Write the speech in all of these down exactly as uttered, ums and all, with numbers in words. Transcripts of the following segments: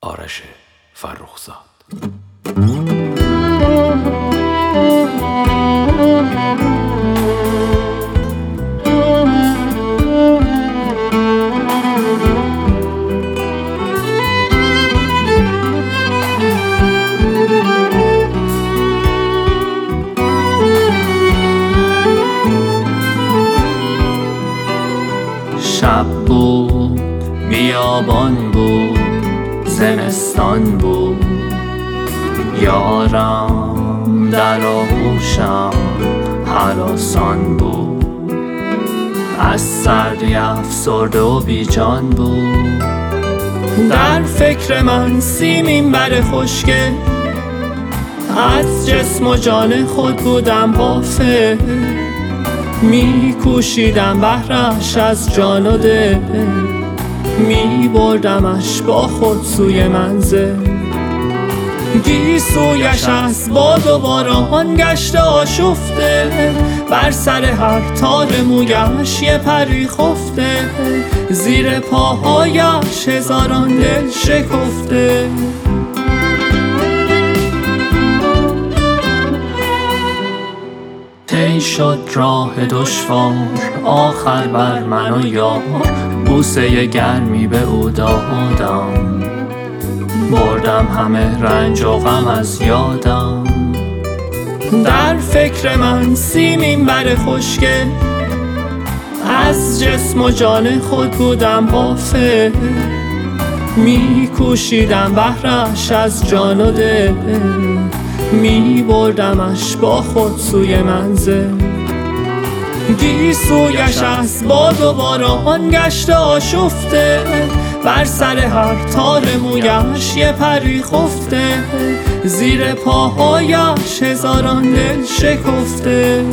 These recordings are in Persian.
آرش فرخزاد. شب بود، بیابان بود، زمستان بود، یارم در آغوشم هراسان بود. از سردی افسرده و بیجان بود، در فکر من سیمین بر خشکه. از جسم و جان خود بودم غافل، می کوشیدم بهرش از جان و دل، می بردمش با خود سوی منزل. گیسویش از باد و باران گشته آشفته، بر سر هر تار مویش یه پری خفته، زیر پاهایش هزاران دل شکفته. طی شد راه دشوار، آخر بر من و یار بوسه گرمی به او دادم. بردم همه رنج و غم از یادم، در فکر من سیمین بر خشکه. از جسم و جان خود بودم غافل، می کوشیدم بهرش از جان و دل، می بردمش با خود سوی منزل. گیسویش از باد و باران گشته آشفته، بر سر هر تار مویش یه پری خفته، زیر پاهایش هزاران دل شکفته.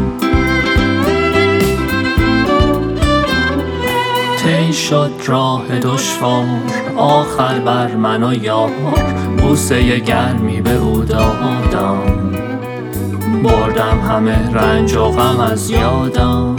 طی شد راه دشوار، آخر بر من و یار بوسه گرمی به او دادم. بردم همه رنج و غم از یادم،